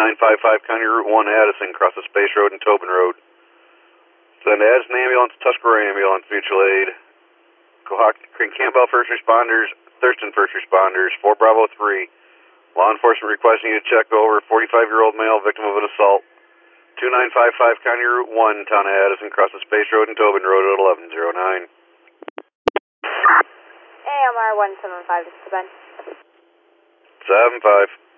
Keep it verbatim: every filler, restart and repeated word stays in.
nine five five County Route one, Addison, across the Space Road and Tobin Road. Send Addison ambulance, Tuscarora ambulance, mutual aid. Cohawk Creek Campbell first responders, Thurston first responders, four Bravo three. Law enforcement requesting you to check over forty-five-year-old male victim of an assault. two nine five five County Route one, town of Addison, across the Space Road and Tobin Road at eleven oh nine. A M R one seven five, this is Ben. seven five.